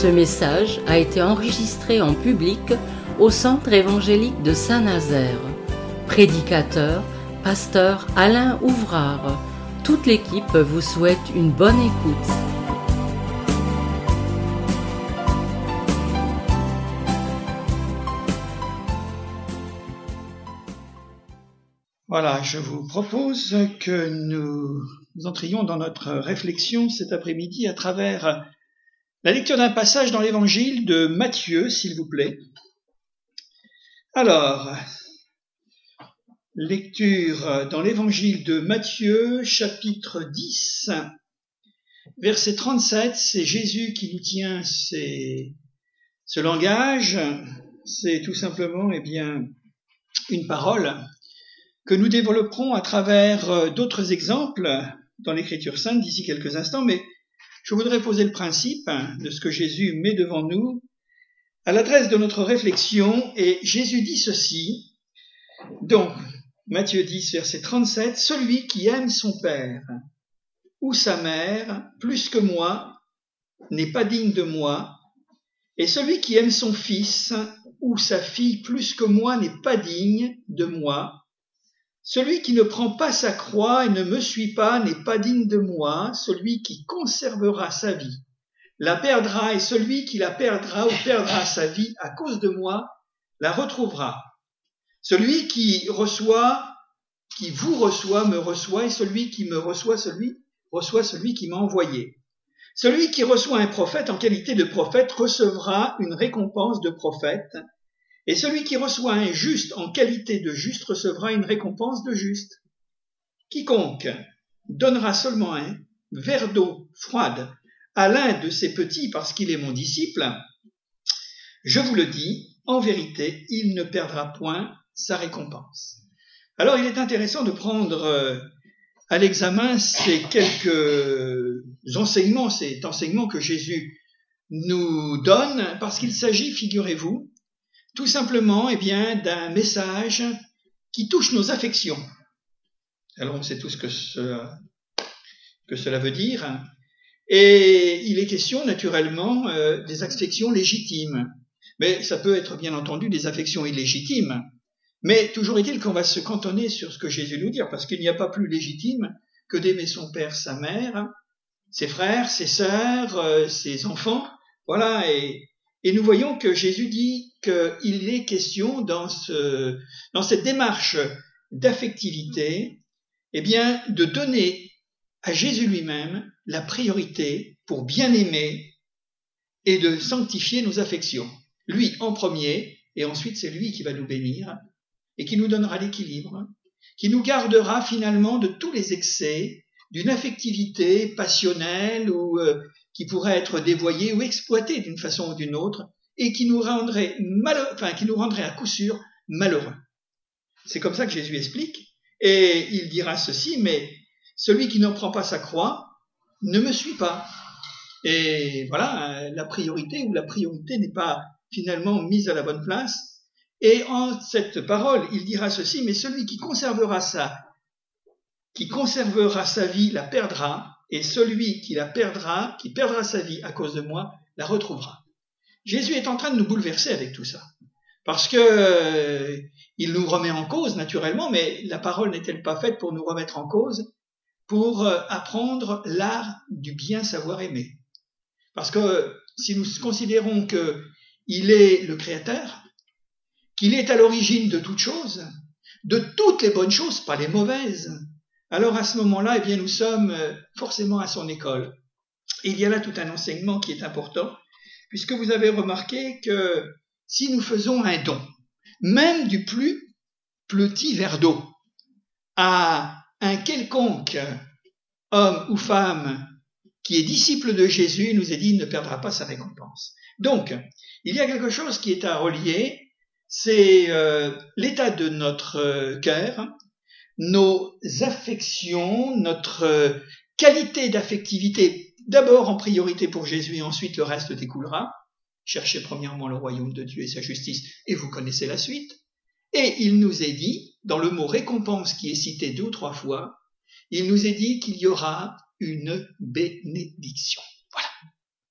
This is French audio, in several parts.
Ce message a été enregistré en public au Centre évangélique de Saint-Nazaire. Prédicateur, pasteur Alain Ouvrard. Toute l'équipe vous souhaite une bonne écoute. Voilà, je vous propose que nous entrions dans notre réflexion cet après-midi à travers la lecture d'un passage dans l'évangile de Matthieu, s'il vous plaît. Alors, lecture dans l'évangile de Matthieu, chapitre 10, verset 37, c'est Jésus qui nous tient ce langage. C'est tout simplement une parole que nous développerons à travers d'autres exemples dans l'Écriture sainte d'ici quelques instants, mais je voudrais poser le principe de ce que Jésus met devant nous à l'adresse de notre réflexion, et Jésus dit ceci, donc Matthieu 10, verset 37, « Celui qui aime son père ou sa mère plus que moi n'est pas digne de moi, et celui qui aime son fils ou sa fille plus que moi n'est pas digne de moi. Celui qui ne prend pas sa croix et ne me suit pas n'est pas digne de moi. Celui qui conservera sa vie la perdra, et celui qui la perdra ou perdra sa vie à cause de moi la retrouvera. Celui qui vous reçoit, me reçoit, et celui qui me reçoit, reçoit celui qui m'a envoyé. Celui qui reçoit un prophète en qualité de prophète recevra une récompense de prophète, et celui qui reçoit un juste en qualité de juste recevra une récompense de juste. Quiconque donnera seulement un verre d'eau froide à l'un de ces petits parce qu'il est mon disciple, je vous le dis, en vérité, il ne perdra point sa récompense. Alors il est intéressant de prendre à l'examen ces quelques enseignements, cet enseignement que Jésus nous donne, parce qu'il s'agit, figurez-vous, tout simplement d'un message qui touche nos affections. Alors on sait tous que cela veut dire, et il est question naturellement des affections légitimes, mais ça peut être bien entendu des affections illégitimes, mais toujours est-il qu'on va se cantonner sur ce que Jésus nous dit, parce qu'il n'y a pas plus légitime que d'aimer son père, sa mère, ses frères, ses sœurs, ses enfants, voilà, et nous voyons que Jésus dit qu'il est question dans cette démarche d'affectivité, de donner à Jésus lui-même la priorité pour bien aimer et de sanctifier nos affections. Lui en premier, et ensuite c'est lui qui va nous bénir et qui nous donnera l'équilibre, qui nous gardera finalement de tous les excès d'une affectivité passionnelle ou qui pourrait être dévoyée ou exploitée d'une façon ou d'une autre, et qui nous rendrait à coup sûr malheureux. C'est comme ça que Jésus explique, et il dira ceci, mais celui qui ne prend pas sa croix ne me suit pas. Et voilà, la priorité n'est pas finalement mise à la bonne place. Et en cette parole, il dira ceci, mais celui qui conservera sa vie la perdra, et celui qui perdra sa vie à cause de moi, la retrouvera. Jésus est en train de nous bouleverser avec tout ça, parce que il nous remet en cause naturellement, mais la parole n'est-elle pas faite pour nous remettre en cause, pour apprendre l'art du bien savoir aimer? Parce que si nous considérons qu'il est le Créateur, qu'il est à l'origine de toutes choses, de toutes les bonnes choses, pas les mauvaises, alors à ce moment-là, nous sommes forcément à son école. Et il y a là tout un enseignement qui est important, puisque vous avez remarqué que si nous faisons un don, même du plus petit verre d'eau, à un quelconque homme ou femme qui est disciple de Jésus, il nous est dit, il ne perdra pas sa récompense. Donc, il y a quelque chose qui est à relier, c'est l'état de notre cœur, nos affections, notre qualité d'affectivité, d'abord en priorité pour Jésus et ensuite le reste découlera. Cherchez premièrement le royaume de Dieu et sa justice et vous connaissez la suite. Et il nous est dit, dans le mot récompense qui est cité 2 ou 3 fois, il nous est dit qu'il y aura une bénédiction. Voilà.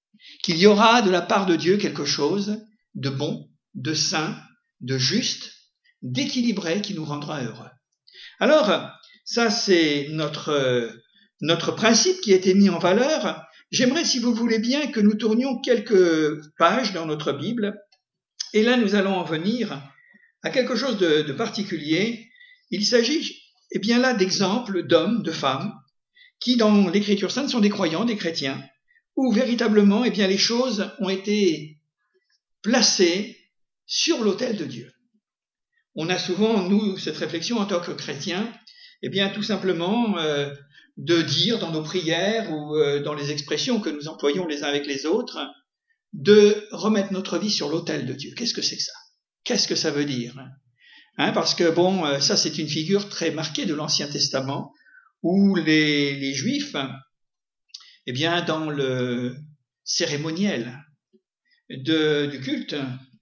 qu'il y aura de la part de Dieu quelque chose de bon, de sain, de juste, d'équilibré qui nous rendra heureux. Alors, ça c'est notre principe qui a été mis en valeur. J'aimerais, si vous voulez bien, que nous tournions quelques pages dans notre Bible. Et là, nous allons en venir à quelque chose de particulier. Il s'agit, eh bien là, d'exemples d'hommes, de femmes, qui dans l'Écriture sainte sont des croyants, des chrétiens, où véritablement, eh bien, les choses ont été placées sur l'autel de Dieu. On a souvent, nous, cette réflexion en tant que chrétiens, eh bien, tout simplement de dire dans nos prières ou dans les expressions que nous employons les uns avec les autres, de remettre notre vie sur l'autel de Dieu. Qu'est-ce que c'est que ça? Qu'est-ce que ça veut dire? Parce que, bon, ça c'est une figure très marquée de l'Ancien Testament, où les Juifs, eh bien, dans le cérémoniel du culte,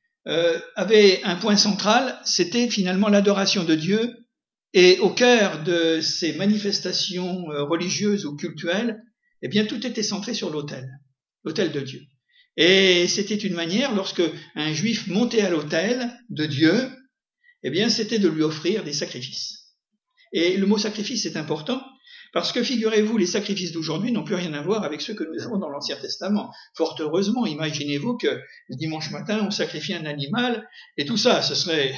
avaient un point central, c'était finalement l'adoration de Dieu, et au cœur de ces manifestations religieuses ou cultuelles, eh bien, tout était centré sur l'autel de Dieu. Et c'était une manière, lorsque un Juif montait à l'autel de Dieu, eh bien, c'était de lui offrir des sacrifices. Et le mot sacrifice est important, parce que, figurez-vous, les sacrifices d'aujourd'hui n'ont plus rien à voir avec ceux que nous avons dans l'Ancien Testament. Fort heureusement, imaginez-vous que le dimanche matin, on sacrifie un animal, et tout ça, ce serait,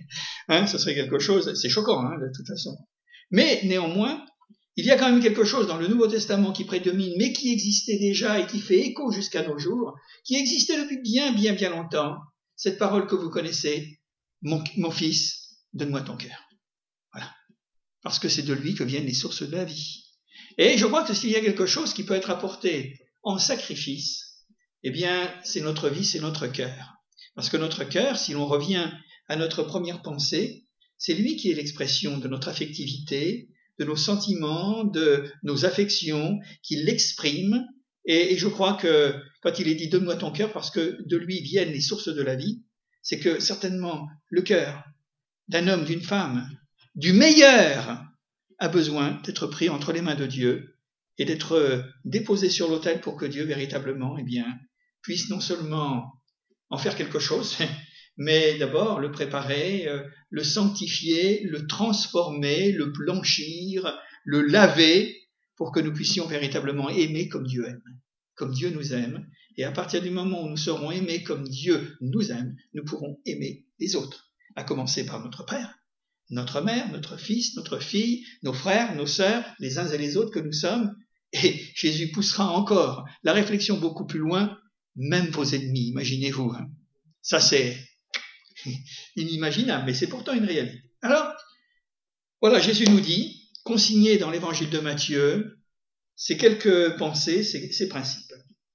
ce serait quelque chose, c'est choquant, de toute façon. Mais, néanmoins, il y a quand même quelque chose dans le Nouveau Testament qui prédomine, mais qui existait déjà et qui fait écho jusqu'à nos jours, qui existait depuis bien longtemps. Cette parole que vous connaissez, mon fils, donne-moi ton cœur. Voilà. Parce que c'est de lui que viennent les sources de la vie. Et je crois que s'il y a quelque chose qui peut être apporté en sacrifice, eh bien, c'est notre vie, c'est notre cœur. Parce que notre cœur, si l'on revient à notre première pensée, c'est lui qui est l'expression de notre affectivité, de nos sentiments, de nos affections, qui l'exprime. Et je crois que quand il est dit « donne-moi ton cœur » parce que de lui viennent les sources de la vie, c'est que certainement le cœur d'un homme, d'une femme, du meilleur, a besoin d'être pris entre les mains de Dieu et d'être déposé sur l'autel pour que Dieu véritablement, eh bien, puisse non seulement en faire quelque chose, mais d'abord le préparer, le sanctifier, le transformer, le blanchir, le laver, pour que nous puissions véritablement aimer comme Dieu aime, comme Dieu nous aime. Et à partir du moment où nous serons aimés comme Dieu nous aime, nous pourrons aimer les autres, à commencer par notre Père, notre mère, notre fils, notre fille, nos frères, nos sœurs, les uns et les autres que nous sommes. Et Jésus poussera encore la réflexion beaucoup plus loin, même vos ennemis, imaginez-vous. Ça c'est inimaginable, mais c'est pourtant une réalité. Alors, voilà, Jésus nous dit, consigné dans l'évangile de Matthieu, ces quelques pensées, ces principes.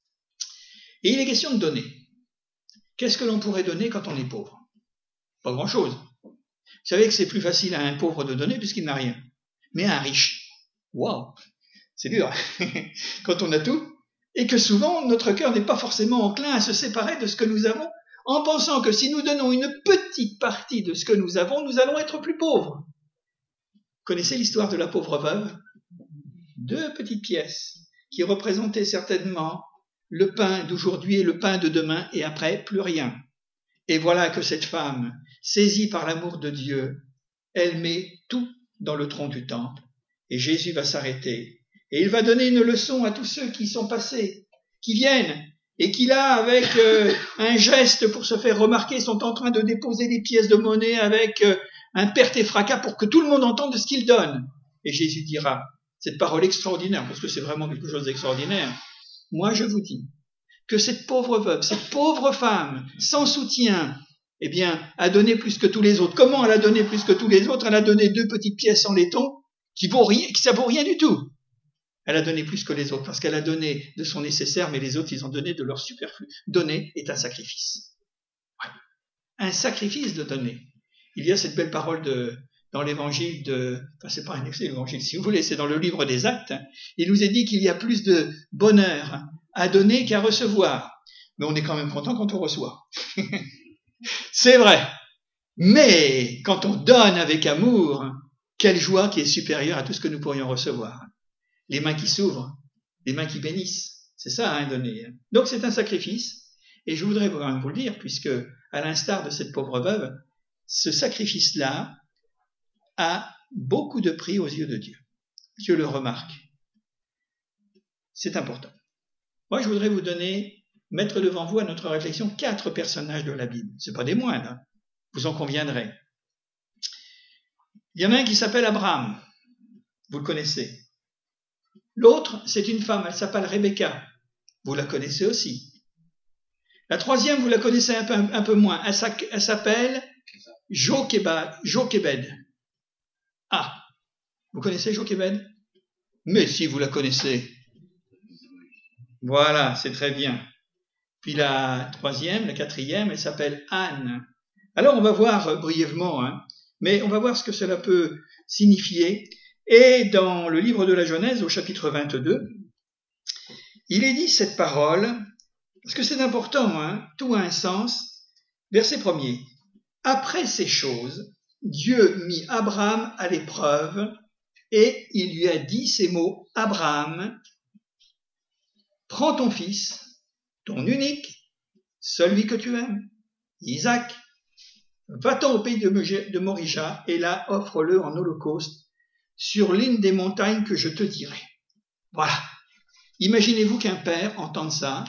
Et il est question de donner. Qu'est-ce que l'on pourrait donner quand on est pauvre? Pas grand-chose. Vous savez que c'est plus facile à un pauvre de donner puisqu'il n'a rien. Mais à un riche, waouh, c'est dur quand on a tout. Et que souvent, notre cœur n'est pas forcément enclin à se séparer de ce que nous avons, en pensant que si nous donnons une petite partie de ce que nous avons, nous allons être plus pauvres. Vous connaissez l'histoire de la pauvre veuve? 2 petites pièces qui représentaient certainement le pain d'aujourd'hui et le pain de demain, et après, plus rien. Et voilà que cette femme, saisie par l'amour de Dieu, elle met tout dans le tronc du temple. Et Jésus va s'arrêter. Et il va donner une leçon à tous ceux qui sont passés, qui viennent, et qui là, avec un geste pour se faire remarquer, sont en train de déposer des pièces de monnaie avec un perte et fracas pour que tout le monde entende ce qu'il donne. Et Jésus dira, cette parole extraordinaire, parce que c'est vraiment quelque chose d'extraordinaire, moi je vous dis que cette pauvre veuve, cette pauvre femme, sans soutien, eh bien, a donné plus que tous les autres. Comment elle a donné plus que tous les autres? Elle a donné 2 petites pièces en laiton qui ça vaut rien du tout. Elle a donné plus que les autres parce qu'elle a donné de son nécessaire, mais les autres, ils ont donné de leur superflu. Donner est un sacrifice. Ouais. Un sacrifice de donner. Il y a cette belle parole dans l'évangile c'est pas un excès l'évangile, si vous voulez, c'est dans le livre des Actes. Il nous est dit qu'il y a plus de bonheur à donner qu'à recevoir. Mais on est quand même content quand on reçoit. C'est vrai. Mais quand on donne avec amour, quelle joie qui est supérieure à tout ce que nous pourrions recevoir. Les mains qui s'ouvrent, les mains qui bénissent, C'est ça, donner. Donc c'est un sacrifice. Et je voudrais quand même vous le dire, puisque, à l'instar de cette pauvre veuve, ce sacrifice-là a beaucoup de prix aux yeux de Dieu. Dieu le remarque. C'est important. Moi, je voudrais vous mettre devant vous à notre réflexion 4 personnages de la Bible. Ce pas des moindres, hein. Vous en conviendrez. Il y en a un qui s'appelle Abraham. Vous le connaissez. L'autre, c'est une femme, elle s'appelle Rebecca. Vous la connaissez aussi. La troisième, vous la connaissez un peu moins. Elle s'appelle Jochebed. Ah, vous connaissez Jochebed? Mais si, vous la connaissez. Voilà, c'est très bien. Puis la quatrième, elle s'appelle Anne. Alors on va voir brièvement, mais on va voir ce que cela peut signifier. Et dans le livre de la Genèse, au chapitre 22, il est dit cette parole, parce que c'est important, tout a un sens. Verset 1er. Après ces choses, Dieu mit Abraham à l'épreuve et il lui a dit ces mots, Abraham, prends ton fils, ton unique, celui que tu aimes, Isaac, va-t'en au pays de Morija et là offre-le en holocauste sur l'une des montagnes que je te dirai. Voilà. Imaginez-vous qu'un père entende ça,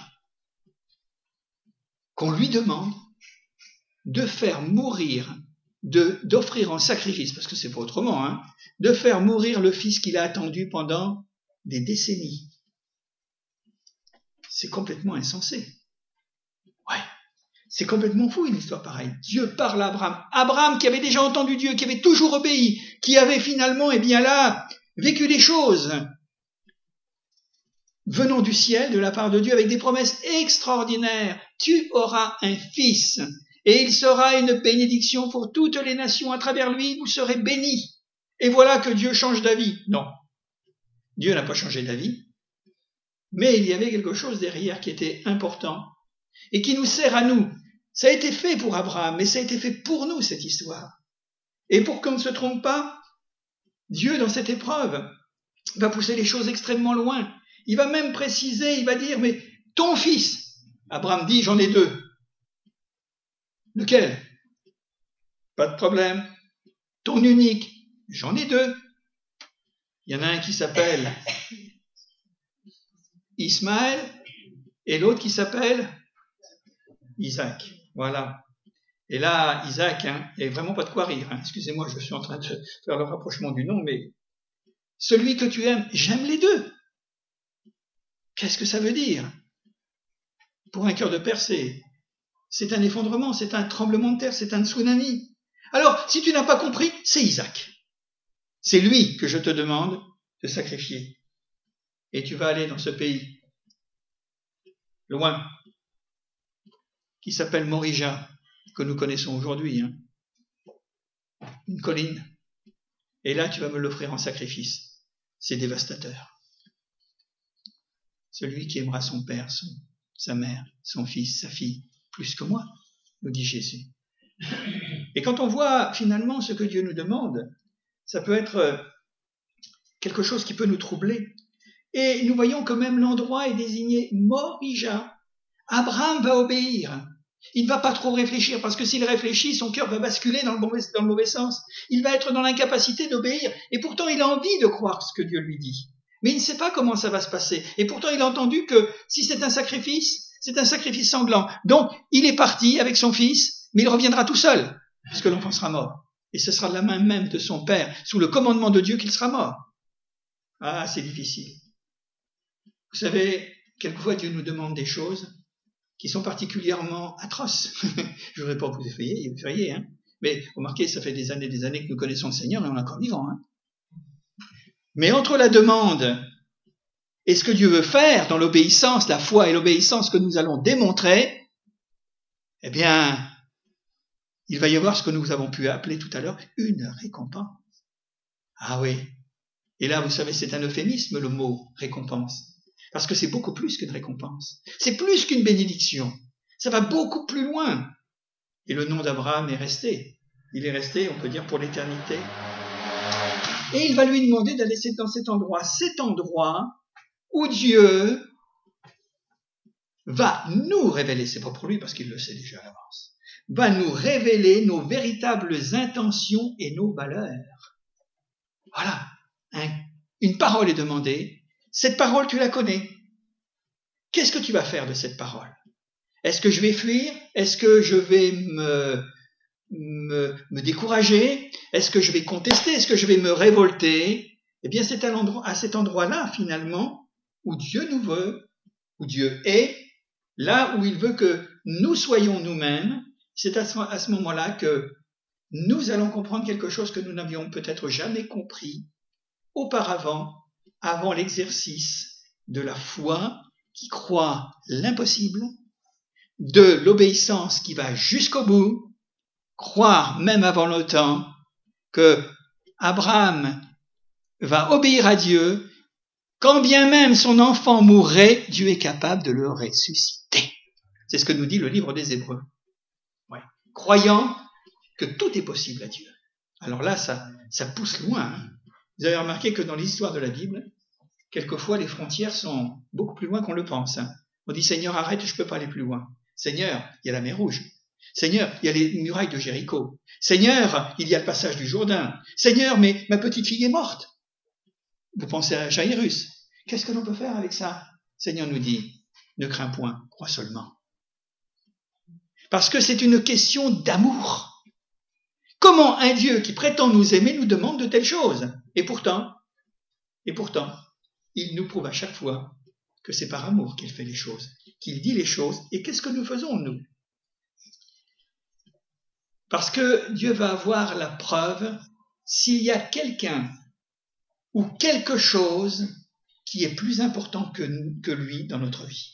qu'on lui demande de faire mourir, d'offrir en sacrifice, parce que c'est pas autrement, de faire mourir le fils qu'il a attendu pendant des décennies. C'est complètement insensé. Ouais. C'est complètement fou une histoire pareille. Dieu parle à Abraham. Abraham qui avait déjà entendu Dieu, qui avait toujours obéi, qui avait finalement, vécu des choses venant du ciel, de la part de Dieu, avec des promesses extraordinaires. Tu auras un fils, et il sera une bénédiction pour toutes les nations. À travers lui, vous serez bénis. Et voilà que Dieu change d'avis. Non. Dieu n'a pas changé d'avis. Mais il y avait quelque chose derrière qui était important et qui nous sert à nous. Ça a été fait pour Abraham, mais ça a été fait pour nous, cette histoire. Et pour qu'on ne se trompe pas, Dieu, dans cette épreuve, va pousser les choses extrêmement loin. Il va même préciser, il va dire, mais ton fils, Abraham dit, j'en ai 2. Lequel? Pas de problème. Ton unique, j'en ai 2. Il y en a un qui s'appelle Ismaël et l'autre qui s'appelle Isaac. Voilà. Et là, Isaac, il n'y a vraiment pas de quoi rire. Excusez-moi, je suis en train de faire le rapprochement du nom, mais celui que tu aimes, j'aime les 2. Qu'est-ce que ça veut dire? Pour un cœur de père, c'est un effondrement, c'est un tremblement de terre, c'est un tsunami. Alors, si tu n'as pas compris, c'est Isaac. C'est lui que je te demande de sacrifier. Et tu vas aller dans ce pays, loin, qui s'appelle Morija, que nous connaissons aujourd'hui, une colline. Et là, tu vas me l'offrir en sacrifice. C'est dévastateur. Celui qui aimera son père, sa mère, son fils, sa fille, plus que moi, nous dit Jésus. Et quand on voit finalement ce que Dieu nous demande, ça peut être quelque chose qui peut nous troubler. Et nous voyons que même l'endroit est désigné Morija. Abraham va obéir. Il ne va pas trop réfléchir, parce que s'il réfléchit, son cœur va basculer dans le mauvais sens. Il va être dans l'incapacité d'obéir. Et pourtant, il a envie de croire ce que Dieu lui dit. Mais il ne sait pas comment ça va se passer. Et pourtant, il a entendu que si c'est un sacrifice sanglant. Donc, il est parti avec son fils, mais il reviendra tout seul, puisque l'enfant sera mort. Et ce sera de la main même de son père, sous le commandement de Dieu, qu'il sera mort. Ah, c'est difficile. Vous savez, quelquefois Dieu nous demande des choses qui sont particulièrement atroces. Je ne voudrais pas vous effrayer, mais remarquez, ça fait des années que nous connaissons le Seigneur et on est encore vivant. Mais entre la demande et ce que Dieu veut faire dans l'obéissance, la foi et l'obéissance que nous allons démontrer, eh bien, il va y avoir ce que nous avons pu appeler tout à l'heure une récompense. Ah oui. Et là, vous savez, c'est un euphémisme, le mot récompense. Parce que c'est beaucoup plus qu'une récompense. C'est plus qu'une bénédiction. Ça va beaucoup plus loin. Et le nom d'Abraham est resté. Il est resté, on peut dire, pour l'éternité. Et il va lui demander d'aller dans cet endroit où Dieu va nous révéler, c'est pas pour lui parce qu'il le sait déjà à l'avance, va nous révéler nos véritables intentions et nos valeurs. Voilà, une parole est demandée, cette parole tu la connais. Qu'est-ce que tu vas faire de cette parole? Est-ce que je vais fuir? Est-ce que je vais me décourager? Est-ce que je vais contester? Est-ce que je vais me révolter? Eh bien, c'est à cet endroit-là, finalement, où Dieu nous veut, où Dieu est, là où il veut que nous soyons nous-mêmes. C'est à ce moment-là que nous allons comprendre quelque chose que nous n'avions peut-être jamais compris auparavant, avant l'exercice de la foi qui croit l'impossible, de l'obéissance qui va jusqu'au bout, croire même avant le temps que Abraham va obéir à Dieu, quand bien même son enfant mourrait, Dieu est capable de le ressusciter. C'est ce que nous dit le livre des Hébreux. Ouais. Croyant que tout est possible à Dieu. Alors là, ça pousse loin. Hein. Vous avez remarqué que dans l'histoire de la Bible, quelquefois les frontières sont beaucoup plus loin qu'on le pense. Hein. On dit, Seigneur, arrête, je ne peux pas aller plus loin. Seigneur, il y a la mer Rouge. Seigneur, il y a les murailles de Jéricho. Seigneur, il y a le passage du Jourdain. Seigneur, mais ma petite fille est morte. Vous pensez à Jairus. Qu'est-ce que l'on peut faire avec ça? Seigneur nous dit, ne crains point, crois seulement. Parce que c'est une question d'amour. Comment un Dieu qui prétend nous aimer nous demande de telles choses? Et pourtant, il nous prouve à chaque fois que c'est par amour qu'il fait les choses, qu'il dit les choses. Et qu'est-ce que nous faisons, nous? Parce que Dieu va avoir la preuve s'il y a quelqu'un ou quelque chose qui est plus important que lui dans notre vie.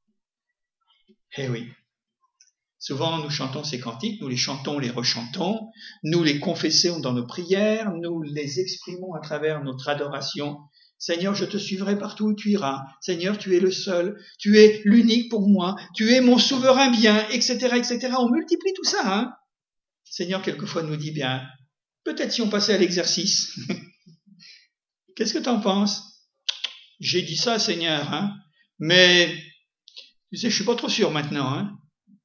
Eh oui. Souvent, nous chantons ces cantiques, nous les chantons, les rechantons, nous les confessons dans nos prières, nous les exprimons à travers notre adoration. Seigneur, je te suivrai partout où tu iras. Seigneur, tu es le seul, tu es l'unique pour moi, tu es mon souverain bien, etc., etc. On multiplie tout ça, hein. Seigneur, quelquefois, nous dit bien, peut-être si on passait à l'exercice. Qu'est-ce que tu en penses? J'ai dit ça, Seigneur, hein, mais tu sais, je suis pas trop sûr maintenant, hein.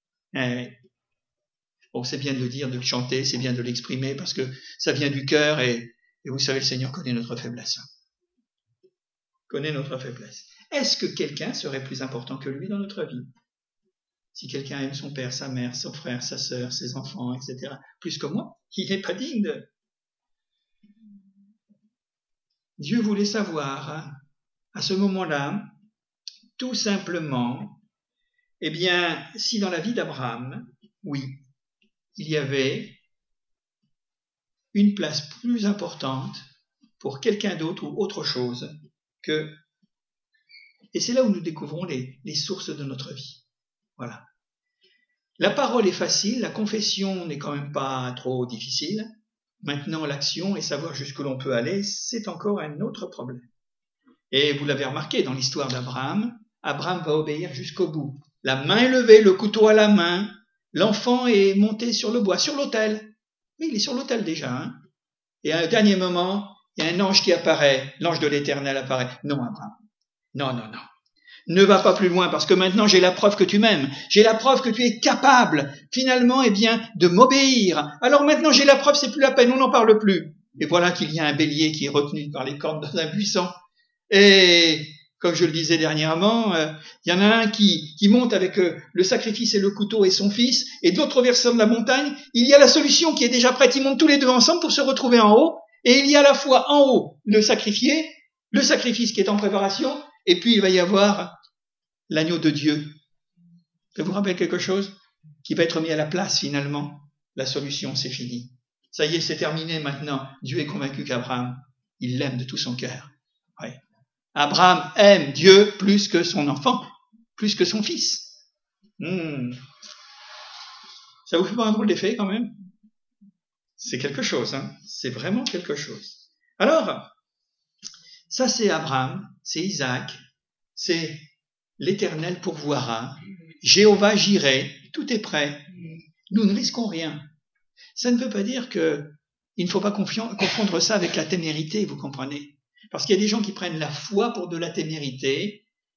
Bon, c'est bien de le dire, de le chanter, c'est bien de l'exprimer parce que ça vient du cœur et vous savez, le Seigneur connaît notre faiblesse. Connaît notre faiblesse. Est-ce que quelqu'un serait plus important que lui dans notre vie? Si quelqu'un aime son père, sa mère, son frère, sa sœur, ses enfants, etc., plus que moi, il n'est pas digne de... Dieu voulait savoir, hein, à ce moment-là, tout simplement, eh bien, si dans la vie d'Abraham, oui, il y avait une place plus importante pour quelqu'un d'autre ou autre chose que... Et c'est là où nous découvrons les sources de notre vie. Voilà. La parole est facile, la confession n'est quand même pas trop difficile. Maintenant, l'action et savoir jusqu'où l'on peut aller, c'est encore un autre problème. Et vous l'avez remarqué dans l'histoire d'Abraham, Abraham va obéir jusqu'au bout. La main est levée, le couteau à la main, l'enfant est monté sur le bois, sur l'autel. Oui, il est sur l'autel déjà. Hein. Et à un dernier moment, il y a un ange qui apparaît, l'ange de l'Éternel apparaît. Non, Abraham. Non. Ne va pas plus loin parce que maintenant j'ai la preuve que tu m'aimes. J'ai la preuve que tu es capable, finalement, eh bien, de m'obéir. Alors maintenant j'ai la preuve, c'est plus la peine, on n'en parle plus. Et voilà qu'il y a un bélier qui est retenu par les cornes dans un buisson. Et comme je le disais dernièrement, il y en a un qui monte avec le sacrifice et le couteau et son fils, et de l'autre versant de la montagne, il y a la solution qui est déjà prête. Ils montent tous les deux ensemble pour se retrouver en haut, et il y a à la fois en haut le sacrifié, le sacrifice qui est en préparation, et puis il va y avoir l'agneau de Dieu. Ça vous rappelle quelque chose? Qui va être mis à la place finalement. La solution, c'est fini. Ça y est, c'est terminé maintenant. Dieu est convaincu qu'Abraham, il l'aime de tout son cœur. Ouais. Abraham aime Dieu plus que son enfant, plus que son fils. Ça vous fait pas un drôle d'effet quand même? C'est quelque chose, hein? C'est vraiment quelque chose. Alors, ça c'est Abraham, c'est Isaac, c'est l'Éternel pourvoira, Jéhovah j'irai, tout est prêt. Nous ne risquons rien. Ça ne veut pas dire que il ne faut pas confondre ça avec la témérité, vous comprenez? Parce qu'il y a des gens qui prennent la foi pour de la témérité,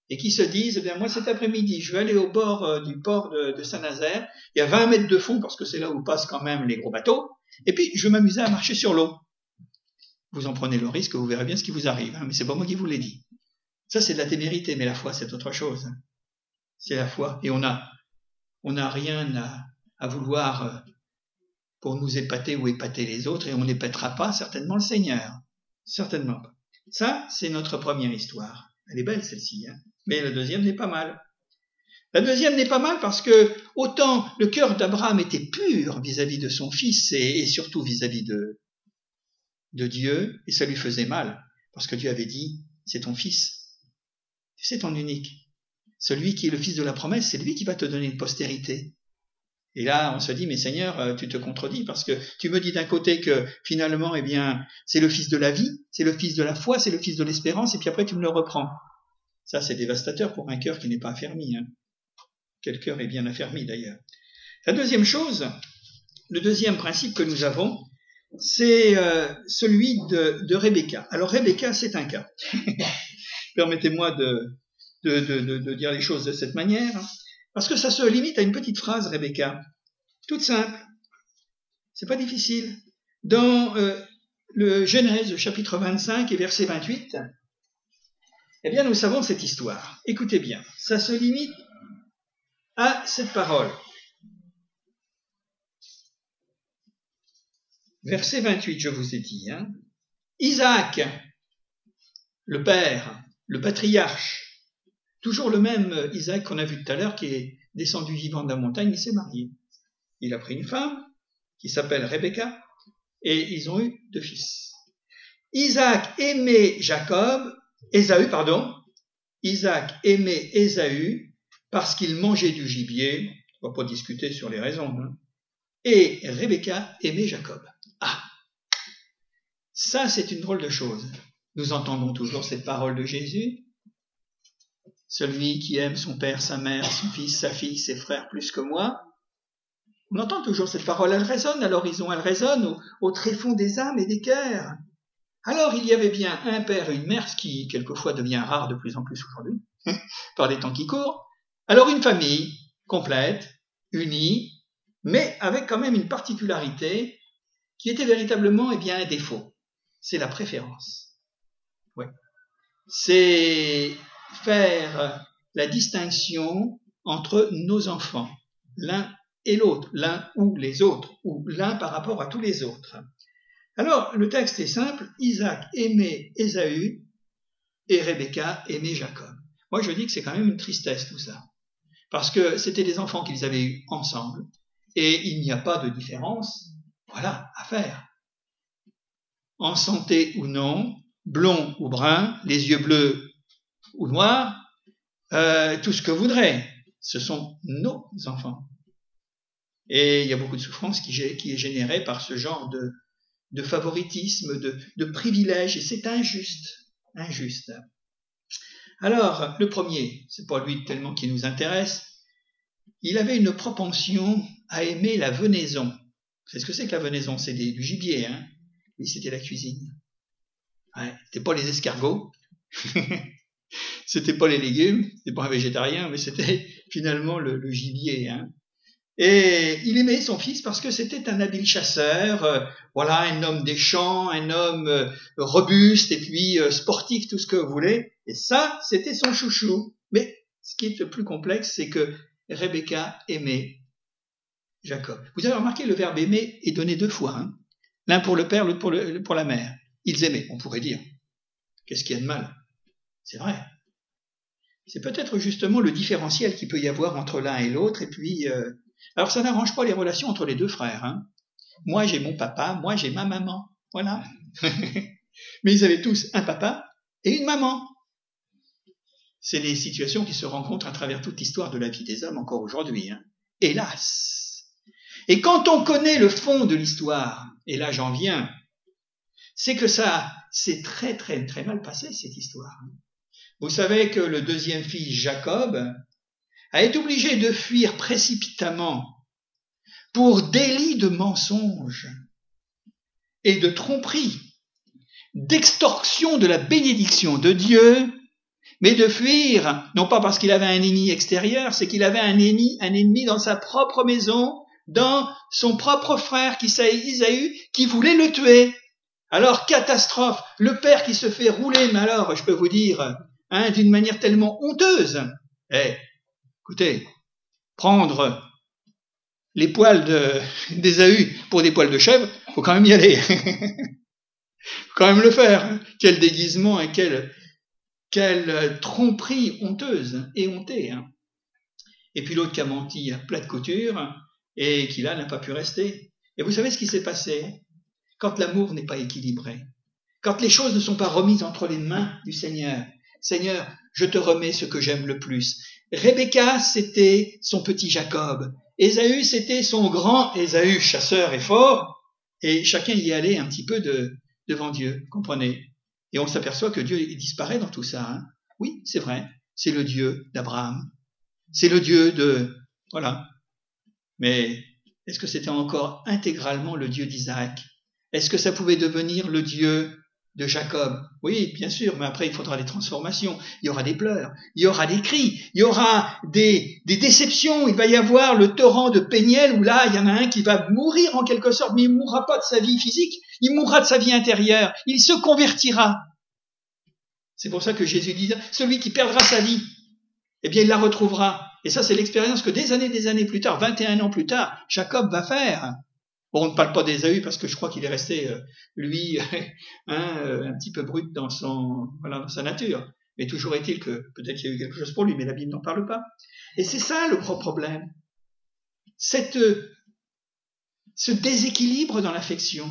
et qui se disent, eh bien, moi cet après-midi, je vais aller au bord du port de Saint-Nazaire, il y a 20 mètres de fond parce que c'est là où passent quand même les gros bateaux, et puis je vais m'amuser à marcher sur l'eau. Vous en prenez le risque, vous verrez bien ce qui vous arrive, hein, mais c'est pas moi qui vous l'ai dit. Ça c'est de la témérité, mais la foi c'est autre chose. C'est la foi, et on n'a rien à vouloir pour nous épater ou épater les autres, et on n'épatera pas certainement le Seigneur. Certainement pas. Ça, c'est notre première histoire. Elle est belle celle-ci, hein, mais la deuxième n'est pas mal. La deuxième n'est pas mal parce que autant le cœur d'Abraham était pur vis-à-vis de son fils et surtout vis-à-vis de Dieu, et ça lui faisait mal, parce que Dieu avait dit, c'est ton fils, c'est ton unique. Celui qui est le fils de la promesse, c'est lui qui va te donner une postérité. Et là, on se dit, mais Seigneur, tu te contredis, parce que tu me dis d'un côté que finalement, eh bien, c'est le fils de la vie, c'est le fils de la foi, c'est le fils de l'espérance, et puis après tu me le reprends. Ça, c'est dévastateur pour un cœur qui n'est pas affermi, hein. Quel cœur est bien affermi d'ailleurs. La deuxième chose, le deuxième principe que nous avons, c'est celui de Rebecca. Alors Rebecca, c'est un cas. Permettez-moi de dire les choses de cette manière, parce que ça se limite à une petite phrase, Rebecca, toute simple. C'est pas difficile. Dans le Genèse, chapitre 25 et verset 28, eh bien, nous savons cette histoire. Écoutez bien, ça se limite à cette parole. Verset 28, je vous ai dit, hein. Isaac, le père, le patriarche, toujours le même Isaac qu'on a vu tout à l'heure, qui est descendu vivant de la montagne, il s'est marié. Il a pris une femme qui s'appelle Rebecca, et ils ont eu 2 fils. Isaac aimait Ésaü parce qu'il mangeait du gibier, on va pas discuter sur les raisons, hein. Et Rebecca aimait Jacob. Ah, ça c'est une drôle de chose. Nous entendons toujours cette parole de Jésus. Celui qui aime son père, sa mère, son fils, sa fille, ses frères plus que moi. On entend toujours cette parole, elle résonne à l'horizon, elle résonne au tréfonds des âmes et des cœurs. Alors il y avait bien un père et une mère, ce qui quelquefois devient rare de plus en plus aujourd'hui, par les temps qui courent. Alors une famille complète, unie, mais avec quand même une particularité qui était véritablement un défaut. C'est la préférence. Ouais. C'est faire la distinction entre nos enfants, l'un et l'autre, l'un ou les autres, ou l'un par rapport à tous les autres. Alors, le texte est simple, Isaac aimait Ésaü et Rebecca aimait Jacob. Moi, je dis que c'est quand même une tristesse tout ça, parce que c'était des enfants qu'ils avaient eus ensemble, et il n'y a pas de différence, voilà, à faire. En santé ou non, blond ou brun, les yeux bleus ou noirs, tout ce que voudrait, ce sont nos enfants. Et il y a beaucoup de souffrance qui est générée par ce genre de favoritisme, de privilège, et c'est injuste. Alors, le premier, c'est pas lui tellement qui nous intéresse, il avait une propension à aimer la venaison. C'est ce que c'est que la venaison, c'est du gibier, hein. Oui, c'était la cuisine. Ouais, c'était pas les escargots, c'était pas les légumes, c'était pas un végétarien, mais c'était finalement le gibier, hein. Et il aimait son fils parce que c'était un habile chasseur, voilà, un homme des champs, un homme robuste et puis sportif, tout ce que vous voulez. Et ça, c'était son chouchou. Mais ce qui est le plus complexe, c'est que Rebecca aimait Jacob. Vous avez remarqué, le verbe aimer est donné 2 fois, hein. L'un pour le père, l'autre pour la mère. Ils aimaient, on pourrait dire. Qu'est-ce qu'il y a de mal? C'est vrai. C'est peut-être justement le différentiel qu'il peut y avoir entre l'un et l'autre, et puis... Alors ça n'arrange pas les relations entre les 2 frères, hein. Moi j'ai mon papa, moi j'ai ma maman, voilà. Mais ils avaient tous un papa et une maman. C'est des situations qui se rencontrent à travers toute l'histoire de la vie des hommes encore aujourd'hui, hein. Hélas. Et quand on connaît le fond de l'histoire, et là j'en viens, c'est que ça s'est très très très mal passé cette histoire. Vous savez que le 2e fils Jacob a été obligé de fuir précipitamment pour délit de mensonge et de tromperie, d'extorsion de la bénédiction de Dieu, mais de fuir, non pas parce qu'il avait un ennemi extérieur, c'est qu'il avait un ennemi dans sa propre maison, dans son propre frère, Isaü, qui voulait le tuer. Alors, catastrophe, le père qui se fait rouler, mais alors, je peux vous dire, d'une manière tellement honteuse. Écoutez, prendre les poils d'Ésaü pour des poils de chèvre, faut quand même y aller. Faut quand même le faire. Quel déguisement et quelle tromperie honteuse et hontée. Et puis l'autre qui a menti à plat de couture et qui là n'a pas pu rester. Et vous savez ce qui s'est passé? Quand l'amour n'est pas équilibré, quand les choses ne sont pas remises entre les mains du Seigneur. Seigneur, je te remets ce que j'aime le plus. Rebecca, c'était son petit Jacob. Ésaü, c'était son grand Ésaü, chasseur et fort. Et chacun y allait un petit peu devant Dieu, comprenez? Et on s'aperçoit que Dieu disparaît dans tout ça. Oui, c'est vrai, c'est le Dieu d'Abraham. C'est le Dieu voilà. Mais est-ce que c'était encore intégralement le Dieu d'Isaac? Est-ce que ça pouvait devenir le Dieu de Jacob? Oui, bien sûr, mais après il faudra des transformations, il y aura des pleurs, il y aura des cris, il y aura des déceptions, il va y avoir le torrent de Péniel où là, il y en a un qui va mourir en quelque sorte, mais il ne mourra pas de sa vie physique, il mourra de sa vie intérieure, il se convertira. C'est pour ça que Jésus dit, celui qui perdra sa vie, eh bien il la retrouvera. Et ça, c'est l'expérience que des années plus tard, 21 ans plus tard, Jacob va faire. Bon, on ne parle pas d'Ésaü parce que je crois qu'il est resté, lui, un petit peu brut dans sa nature. Mais toujours est-il que peut-être qu'il y a eu quelque chose pour lui, mais la Bible n'en parle pas. Et c'est ça le gros problème. Ce déséquilibre dans l'affection.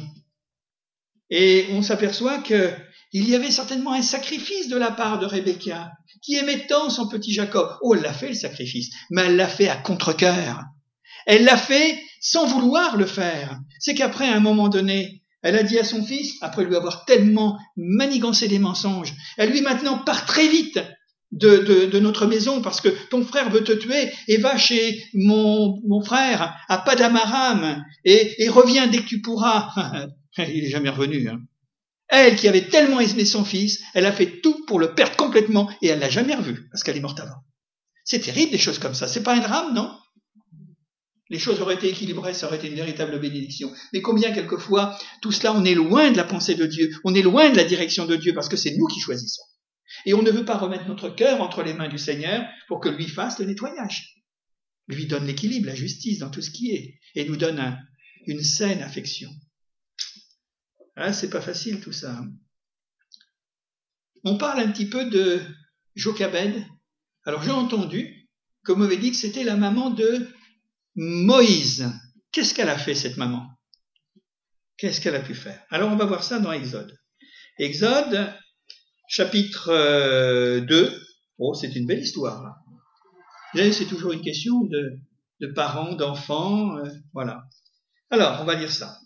Et on s'aperçoit qu'il y avait certainement un sacrifice de la part de Rebecca, qui aimait tant son petit Jacob. Oh, elle l'a fait le sacrifice, mais elle l'a fait à contre-cœur. Elle l'a fait sans vouloir le faire. C'est qu'après, à un moment donné, elle a dit à son fils, après lui avoir tellement manigancé des mensonges, elle lui maintenant part très vite de notre maison parce que ton frère veut te tuer et va chez mon frère à Padamaram et reviens dès que tu pourras. Il est jamais revenu. Elle qui avait tellement aimé son fils, elle a fait tout pour le perdre complètement et elle l'a jamais revu parce qu'elle est morte avant. C'est terrible des choses comme ça. C'est pas un drame, non? Les choses auraient été équilibrées, ça aurait été une véritable bénédiction. Mais combien, quelquefois, tout cela, on est loin de la pensée de Dieu, on est loin de la direction de Dieu, parce que c'est nous qui choisissons. Et on ne veut pas remettre notre cœur entre les mains du Seigneur pour que lui fasse le nettoyage. Lui donne l'équilibre, la justice dans tout ce qui est, et nous donne une saine affection. C'est pas facile tout ça. On parle un petit peu de Jochebed. Alors j'ai entendu qu'on m'avait dit que c'était la maman de Moïse. Qu'est-ce qu'elle a fait, cette maman? Qu'est-ce qu'elle a pu faire? Alors, on va voir ça dans Exode. Exode, chapitre 2. Oh, c'est une belle histoire, là. Là, c'est toujours une question de parents, d'enfants, voilà. Alors, on va lire ça.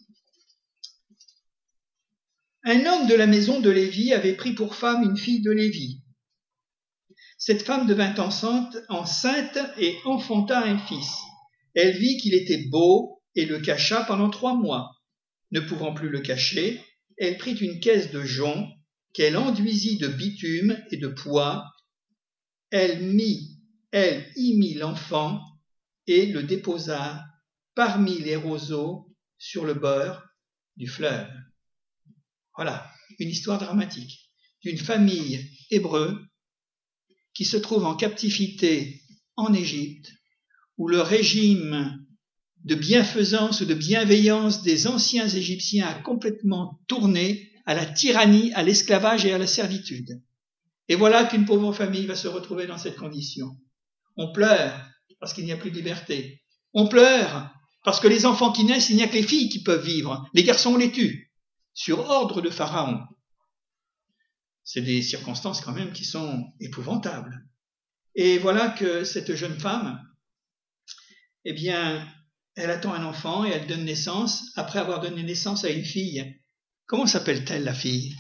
Un homme de la maison de Lévi avait pris pour femme une fille de Lévi. Cette femme devint enceinte et enfanta un fils. Elle vit qu'il était beau et le cacha pendant 3 mois. Ne pouvant plus le cacher, elle prit une caisse de jonc qu'elle enduisit de bitume et de poix. Elle y mit l'enfant et le déposa parmi les roseaux sur le bord du fleuve. Voilà, une histoire dramatique d'une famille hébreu qui se trouve en captivité en Égypte, où le régime de bienfaisance ou de bienveillance des anciens Égyptiens a complètement tourné à la tyrannie, à l'esclavage et à la servitude. Et voilà qu'une pauvre famille va se retrouver dans cette condition. On pleure parce qu'il n'y a plus de liberté. On pleure parce que les enfants qui naissent, il n'y a que les filles qui peuvent vivre. Les garçons, on les tue, sur ordre de Pharaon. C'est des circonstances quand même qui sont épouvantables. Et voilà que cette jeune femme, eh bien, elle attend un enfant et elle donne naissance, après avoir donné naissance à une fille. Comment s'appelle-t-elle, la fille?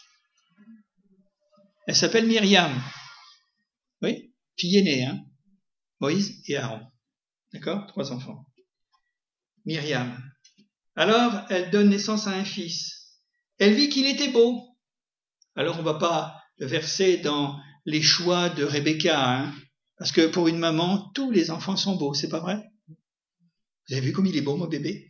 Elle s'appelle Myriam. Oui, fille aînée, Moïse et Aaron. D'accord? 3 enfants. Myriam. Alors, elle donne naissance à un fils. Elle vit qu'il était beau. Alors, on ne va pas le verser dans les choix de Rebecca, hein, parce que pour une maman, tous les enfants sont beaux, c'est pas vrai? Vous avez vu comme il est beau, mon bébé?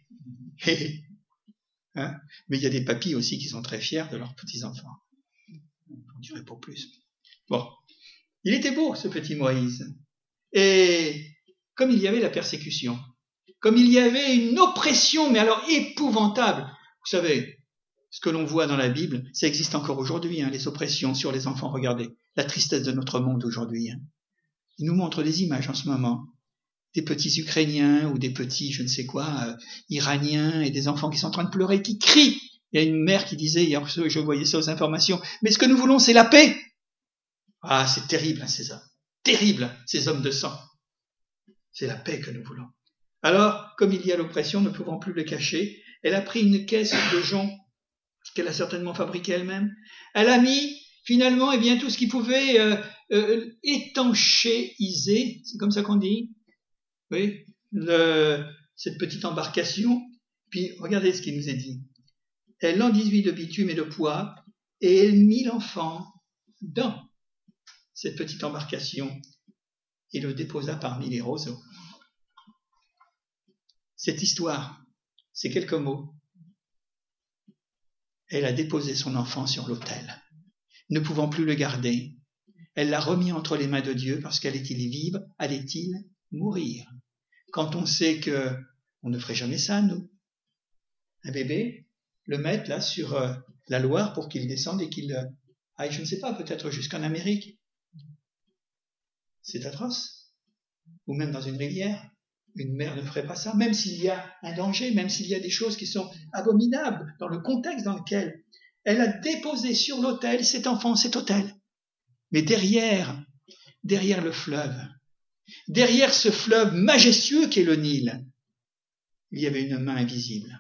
Hein? Mais il y a des papis aussi qui sont très fiers de leurs petits-enfants. On dirait pas plus. Bon, il était beau, ce petit Moïse. Et comme il y avait la persécution, comme il y avait une oppression, mais alors épouvantable, vous savez, ce que l'on voit dans la Bible, ça existe encore aujourd'hui, hein, les oppressions sur les enfants. Regardez, la tristesse de notre monde aujourd'hui. Hein. Il nous montre des images en ce moment, des petits Ukrainiens ou des petits, je ne sais quoi, Iraniens, et des enfants qui sont en train de pleurer, qui crient. Il y a une mère qui disait, hier je voyais ça aux informations, mais ce que nous voulons, c'est la paix. Ah, c'est terrible, hein, ces hommes. Terrible, ces hommes de sang. C'est la paix que nous voulons. Alors, comme il y a l'oppression, ne pouvant plus le cacher, elle a pris une caisse de jonc qu'elle a certainement fabriquée elle-même. Elle a mis, finalement, eh bien, tout ce qui pouvait étanchéiser, c'est comme ça qu'on dit, oui, cette petite embarcation. Puis, regardez ce qu'il nous est dit. Elle l'enduisit de bitume et de poids, et elle mit l'enfant dans cette petite embarcation et le déposa parmi les roseaux. Cette histoire, c'est quelques mots. Elle a déposé son enfant sur l'autel. Ne pouvant plus le garder, elle l'a remis entre les mains de Dieu parce qu'allait-il vivre, allait-il mourir? Quand on sait que on ne ferait jamais ça, nous. Un bébé, le mettre là sur la Loire pour qu'il descende et qu'il aille, je ne sais pas, peut-être jusqu'en Amérique. C'est atroce. Ou même dans une rivière. Une mère ne ferait pas ça, même s'il y a un danger, même s'il y a des choses qui sont abominables dans le contexte dans lequel elle a déposé sur l'autel cet enfant, cet autel. Mais derrière le fleuve, derrière ce fleuve majestueux qu'est le Nil, il y avait une main invisible,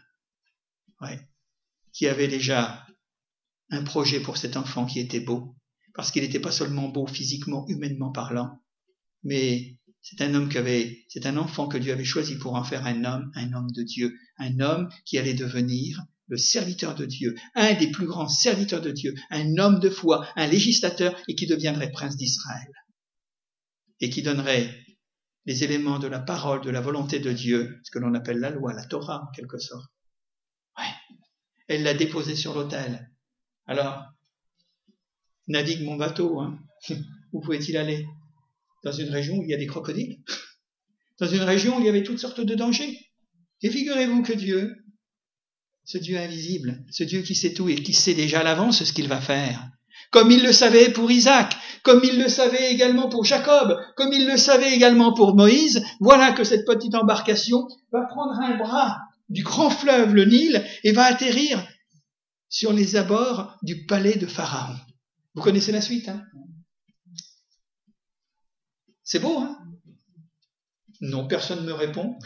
qui avait déjà un projet pour cet enfant qui était beau, parce qu'il n'était pas seulement beau physiquement, humainement parlant, mais c'est un enfant que Dieu avait choisi pour en faire un homme de Dieu, un homme qui allait devenir le serviteur de Dieu, un des plus grands serviteurs de Dieu, un homme de foi, un législateur et qui deviendrait prince d'Israël et qui donnerait les éléments de la parole, de la volonté de Dieu, ce que l'on appelle la loi, la Torah en quelque sorte. Ouais. Elle l'a déposé sur l'autel. Alors, navigue mon bateau, hein. Où pouvait-il aller? Dans une région où il y a des crocodiles, dans une région où il y avait toutes sortes de dangers. Et figurez-vous que Dieu, ce Dieu invisible, ce Dieu qui sait tout et qui sait déjà à l'avance ce qu'il va faire, comme il le savait pour Isaac, comme il le savait également pour Jacob, comme il le savait également pour Moïse, voilà que cette petite embarcation va prendre un bras du grand fleuve, le Nil, et va atterrir sur les abords du palais de Pharaon. Vous connaissez la suite, hein? C'est beau, hein? Non, personne ne me répond.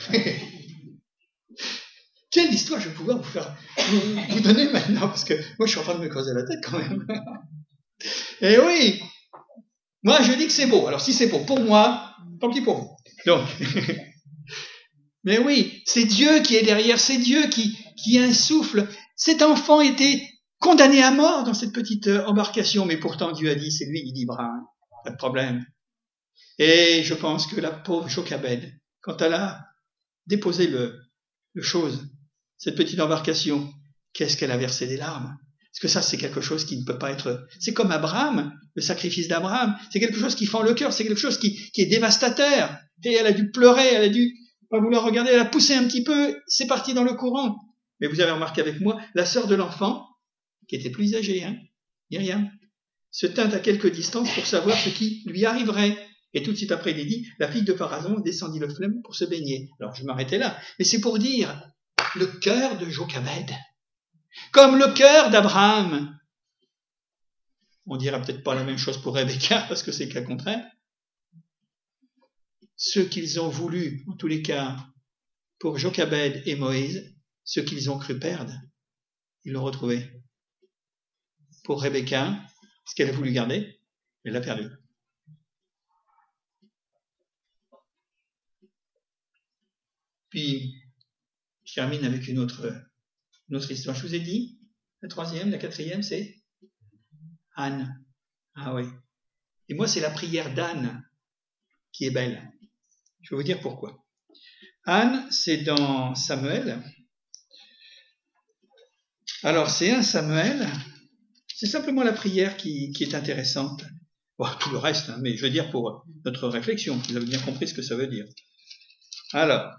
Quelle histoire je vais pouvoir vous donner maintenant, parce que moi je suis en train de me creuser la tête quand même. Et oui, moi je dis que c'est beau. Alors si c'est beau pour moi, tant pis pour vous. Donc, mais oui, c'est Dieu qui est derrière, c'est Dieu qui insuffle. Cet enfant était condamné à mort dans cette petite embarcation, mais pourtant Dieu a dit, c'est lui qui libérera, hein, pas de problème. Et je pense que la pauvre Jochebed, quand elle a déposé le chose, cette petite embarcation, qu'est-ce qu'elle a versé des larmes? Parce que ça, c'est quelque chose qui ne peut pas être... C'est comme Abraham, le sacrifice d'Abraham. C'est quelque chose qui fend le cœur, c'est quelque chose qui est dévastateur. Et elle a dû pleurer, elle a dû pas vouloir regarder, elle a poussé un petit peu, c'est parti dans le courant. Mais vous avez remarqué avec moi, la sœur de l'enfant, qui était plus âgée, hein, Myriam, se tint à quelque distance pour savoir ce qui lui arriverait. Et tout de suite après, il est dit, la fille de Pharaon descendit le fleuve pour se baigner. Alors, je m'arrêtais là. Mais c'est pour dire, le cœur de Jochebed, comme le cœur d'Abraham. On dira peut-être pas la même chose pour Rebecca, parce que c'est le cas contraire. Ce qu'ils ont voulu, en tous les cas, pour Jochebed et Moïse, ce qu'ils ont cru perdre, ils l'ont retrouvé. Pour Rebecca, ce qu'elle a voulu garder, elle l'a perdu. Puis, je termine avec une autre histoire. Je vous ai dit, la troisième, la quatrième, c'est Anne. Ah oui. Et moi, c'est la prière d'Anne qui est belle. Je vais vous dire pourquoi. Anne, c'est dans Samuel. Alors, c'est 1 Samuel. C'est simplement la prière qui est intéressante. Bon, tout le reste, hein, mais je veux dire pour notre réflexion, vous avez bien compris ce que ça veut dire. Alors,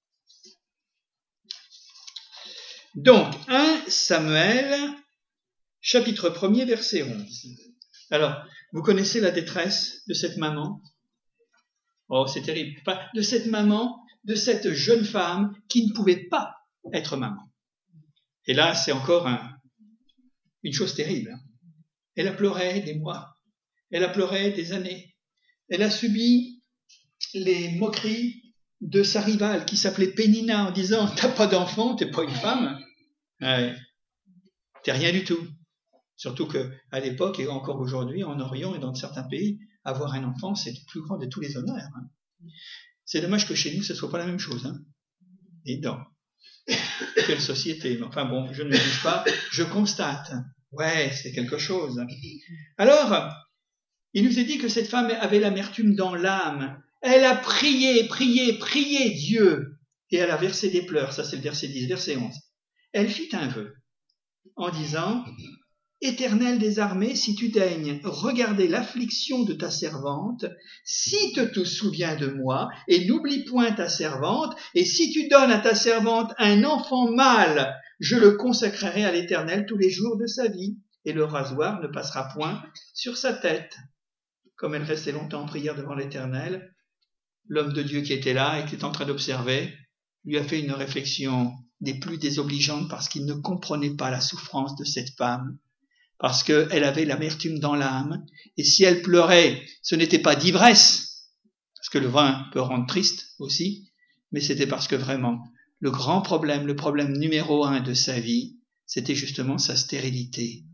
donc, 1 Samuel, chapitre 1er, verset 11. Alors, vous connaissez la détresse de cette maman? Oh, c'est terrible. Enfin, de cette maman, de cette jeune femme qui ne pouvait pas être maman. Et là, c'est encore une chose terrible. Hein. Elle a pleuré des mois. Elle a pleuré des années. Elle a subi les moqueries de sa rivale qui s'appelait Pénina en disant « T'as pas d'enfant, t'es pas une femme. Ouais. T'es rien du tout. » Surtout qu'à l'époque, et encore aujourd'hui, en Orient et dans certains pays, avoir un enfant, c'est le plus grand de tous les honneurs. Hein. C'est dommage que chez nous, ce ne soit pas la même chose. Hein. Et donc, quelle société. Enfin bon, je ne le juge pas, je constate. Ouais, c'est quelque chose. Alors, il nous est dit que cette femme avait l'amertume dans l'âme. Elle a prié Dieu. Et elle a versé des pleurs. Ça, c'est le verset 10, verset 11. Elle fit un vœu en disant... Éternel des armées, si tu daignes regarder l'affliction de ta servante, si tu te souviens de moi, et n'oublie point ta servante, et si tu donnes à ta servante un enfant mâle, je le consacrerai à l'Éternel tous les jours de sa vie, et le rasoir ne passera point sur sa tête. Comme elle restait longtemps en prière devant l'Éternel, l'homme de Dieu qui était là et qui était en train d'observer, lui a fait une réflexion des plus désobligeantes parce qu'il ne comprenait pas la souffrance de cette femme. Parce qu'elle avait l'amertume dans l'âme, et si elle pleurait, ce n'était pas d'ivresse, parce que le vin peut rendre triste aussi, mais c'était parce que vraiment, le grand problème, le problème numéro 1 de sa vie, c'était justement sa stérilité.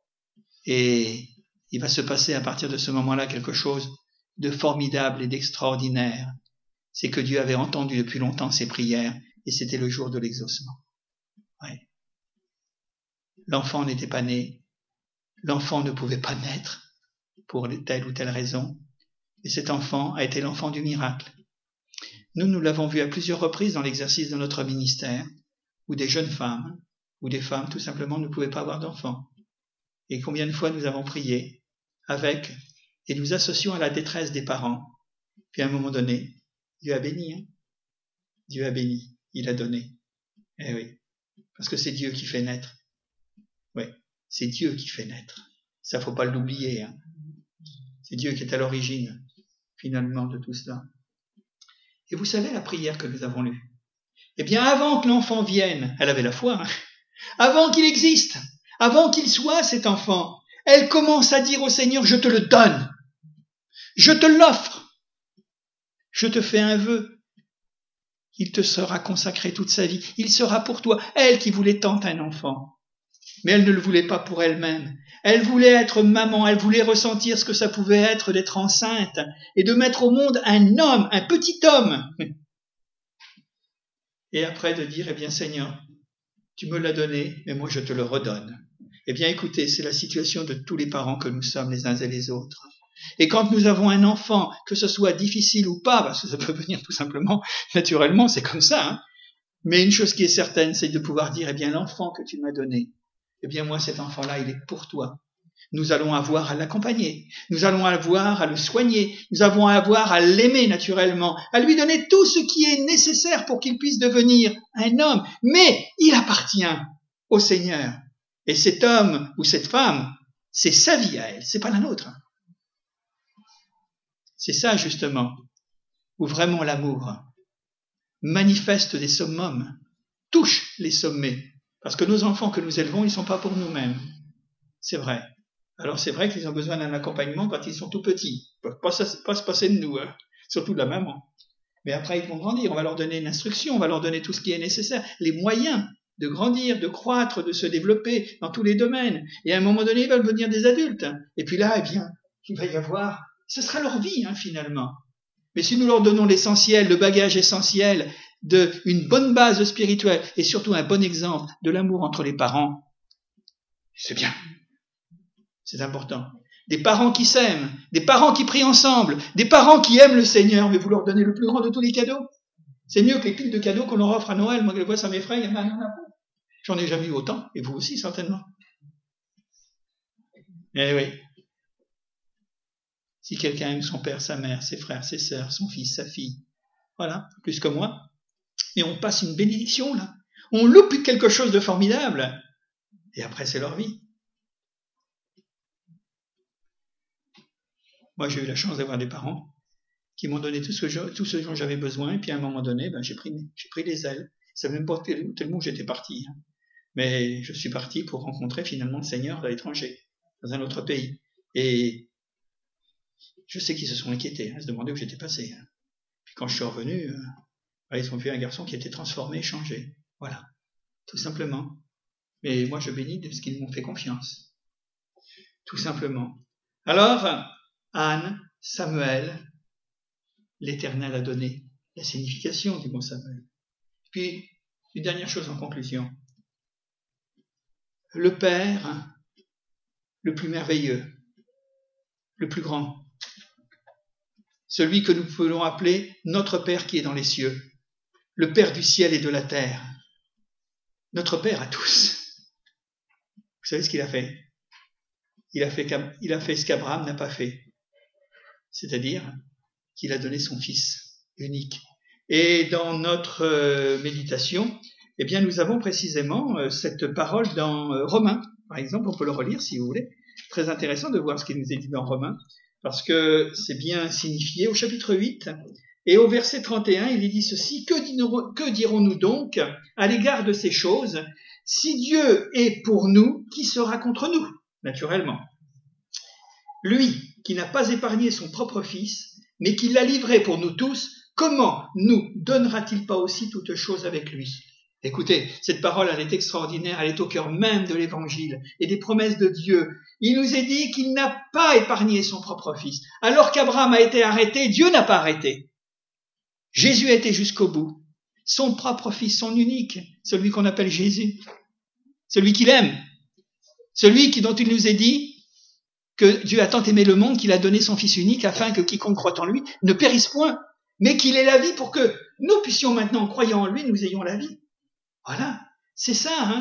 Et il va se passer à partir de ce moment-là quelque chose de formidable et d'extraordinaire. C'est que Dieu avait entendu depuis longtemps ses prières, et c'était le jour de l'exaucement. Ouais. L'enfant n'était pas né. L'enfant ne pouvait pas naître pour telle ou telle raison, et cet enfant a été l'enfant du miracle. Nous l'avons vu à plusieurs reprises dans l'exercice de notre ministère, où des jeunes femmes, ou des femmes tout simplement ne pouvaient pas avoir d'enfants. Et combien de fois nous avons prié avec, et nous associons à la détresse des parents. Puis à un moment donné, Dieu a béni. Hein. Dieu a béni, il a donné. Eh oui, parce que c'est Dieu qui fait naître. Oui. C'est Dieu qui fait naître. Ça, faut pas l'oublier. Hein. C'est Dieu qui est à l'origine, finalement, de tout cela. Et vous savez la prière que nous avons lue? Eh bien, avant que l'enfant vienne, elle avait la foi. Hein. Avant qu'il existe, avant qu'il soit cet enfant, elle commence à dire au Seigneur, je te le donne. Je te l'offre. Je te fais un vœu. Il te sera consacré toute sa vie. Il sera pour toi. Elle qui voulait tant un enfant. Mais elle ne le voulait pas pour elle-même. Elle voulait être maman, elle voulait ressentir ce que ça pouvait être d'être enceinte et de mettre au monde un homme, un petit homme. Et après de dire, eh bien Seigneur, tu me l'as donné, mais moi je te le redonne. Eh bien écoutez, c'est la situation de tous les parents que nous sommes les uns et les autres. Et quand nous avons un enfant, que ce soit difficile ou pas, parce que ça peut venir tout simplement, naturellement, c'est comme ça, hein. Mais une chose qui est certaine, c'est de pouvoir dire, eh bien l'enfant que tu m'as donné, eh bien moi cet enfant-là, il est pour toi. Nous allons avoir à l'accompagner, nous allons avoir à le soigner, nous allons avoir à l'aimer naturellement, à lui donner tout ce qui est nécessaire pour qu'il puisse devenir un homme. Mais il appartient au Seigneur. Et cet homme ou cette femme, c'est sa vie à elle, c'est pas la nôtre. C'est ça justement, où vraiment l'amour manifeste des summums, touche les sommets. Parce que nos enfants que nous élevons, ils ne sont pas pour nous-mêmes. C'est vrai. Alors c'est vrai qu'ils ont besoin d'un accompagnement quand ils sont tout petits. Ils ne peuvent pas se passer de nous, hein. Surtout de la maman. Mais après, ils vont grandir. On va leur donner une instruction, on va leur donner tout ce qui est nécessaire, les moyens de grandir, de croître, de se développer dans tous les domaines. Et à un moment donné, ils veulent devenir des adultes. Et puis là, eh bien, il va y avoir... Ce sera leur vie, hein, finalement. Mais si nous leur donnons l'essentiel, le bagage essentiel d'une bonne base spirituelle et surtout un bon exemple de l'amour entre les parents, c'est bien. C'est important. des parents qui s'aiment, des parents qui prient ensemble, des parents qui aiment le Seigneur, mais vous leur donnez le plus grand de tous les cadeaux. C'est mieux que les piles de cadeaux qu'on leur offre à Noël. Moi, je vois, ça m'effraie, il y en a pas. J'en ai jamais eu autant, et vous aussi, certainement. Eh oui. Si quelqu'un aime son père, sa mère, ses frères, ses sœurs, son fils, sa fille, voilà, plus que moi, et on passe une bénédiction, là. On loupe quelque chose de formidable, et après, c'est leur vie. Moi, j'ai eu la chance d'avoir des parents qui m'ont donné tout ce dont j'avais besoin, et puis à un moment donné, j'ai pris les ailes. Ça ne savait même pas tellement que j'étais parti. Hein. Mais je suis parti pour rencontrer finalement le Seigneur à l'étranger, dans un autre pays. Et je sais qu'ils se sont inquiétés, se demandaient où j'étais passé. Hein. Puis quand je suis revenu, ils ont vu un garçon qui était transformé, changé. Voilà, tout simplement. Mais moi, je bénis de ce qu'ils m'ont fait confiance. Tout simplement. Alors, Anne, Samuel, l'Éternel a donné la signification du mot Samuel. Puis, une dernière chose en conclusion. Le Père, le plus merveilleux, le plus grand, celui que nous pouvons appeler notre Père qui est dans les cieux, le Père du ciel et de la terre, notre Père à tous. Vous savez ce qu'il a fait? Il a fait ce qu'Abraham n'a pas fait, c'est-à-dire qu'il a donné son Fils unique. Et dans notre méditation, eh bien, nous avons précisément cette parole dans Romains. Par exemple, on peut le relire si vous voulez. Très intéressant de voir ce qui nous est dit dans Romains, parce que c'est bien signifié au chapitre 8. Et au verset 31, il est dit ceci: que dirons-nous donc à l'égard de ces choses? Si Dieu est pour nous, qui sera contre nous? Naturellement. Lui, qui n'a pas épargné son propre Fils, mais qui l'a livré pour nous tous, comment nous donnera-t-il pas aussi toutes choses avec lui? Écoutez, cette parole, elle est extraordinaire, elle est au cœur même de l'Évangile et des promesses de Dieu. Il nous est dit qu'il n'a pas épargné son propre Fils. Alors qu'Abraham a été arrêté, Dieu n'a pas arrêté. Jésus a été jusqu'au bout. Son propre Fils, son unique, celui qu'on appelle Jésus, celui qu'il aime, celui dont il nous est dit que Dieu a tant aimé le monde qu'il a donné son Fils unique afin que quiconque croit en lui ne périsse point, mais qu'il ait la vie pour que nous puissions maintenant, en croyant en lui, nous ayons la vie. Voilà, c'est ça, hein.